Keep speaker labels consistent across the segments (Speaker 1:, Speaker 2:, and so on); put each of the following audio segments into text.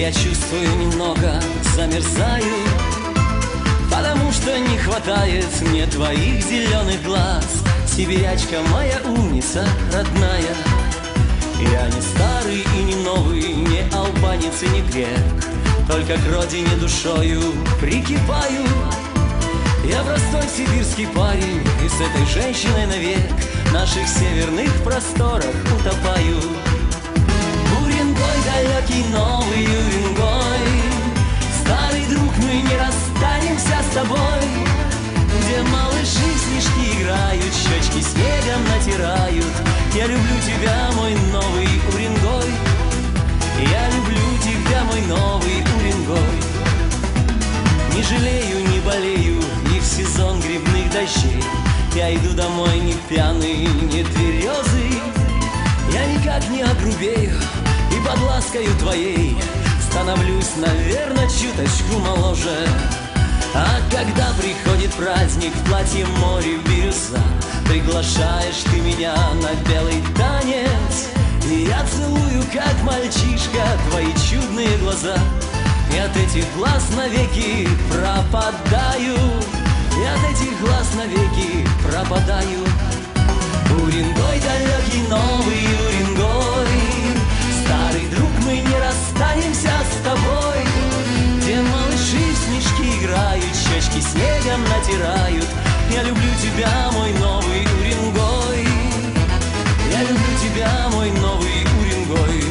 Speaker 1: Я чувствую, немного замерзаю, потому что не хватает мне твоих зеленых глаз. Сибирячка моя умница родная. Я не старый и не новый, не албанец и не грек, только к родине душою прикипаю. Я простой сибирский парень, и с этой женщиной навек в наших северных просторах утопаю. Уренгой, далекий новый Уренгой, старый друг, мы не расстанемся с тобой. Где малыши снежки играют, щечки снегом натирают. Я люблю тебя, мой новый Уренгой. Я люблю тебя, мой новый Уренгой. Не жалею, не болею и в сезон грибных дождей я иду домой не пьяный, не тверезый. Я никак не огрубею и под ласкою твоей становлюсь, наверное, чуточку моложе. А когда приходит праздник, в платье море бирюза, приглашаешь ты меня на белый танец, и я целую, как мальчишка, твои чудные глаза. И от этих глаз навеки пропадаю, и от этих глаз навеки пропадаю. Уренгой, далекий новый Уренгой, старый друг, мы не расстанемся с тобой. Где малыши в снежки играют, щечки снегом натирают. Я люблю тебя, мой новый Уренгой. Я люблю тебя, мой новый Уренгой.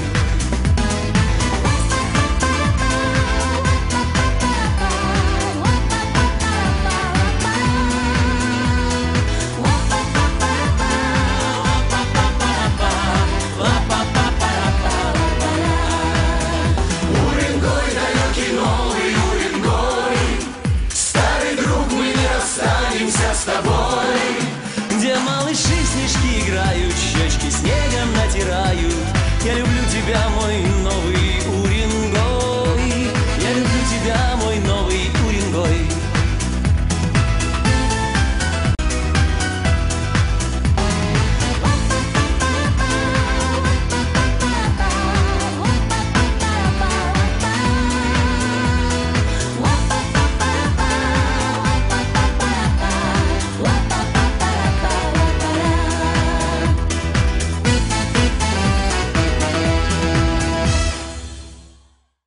Speaker 1: С тобой, где малыши снежки играют, щечки снегом натирают. Я люблю тебя, мой